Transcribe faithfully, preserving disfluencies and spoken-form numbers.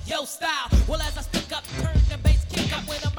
yo style. Well, as I stick up, turn the bass, kick up when I'm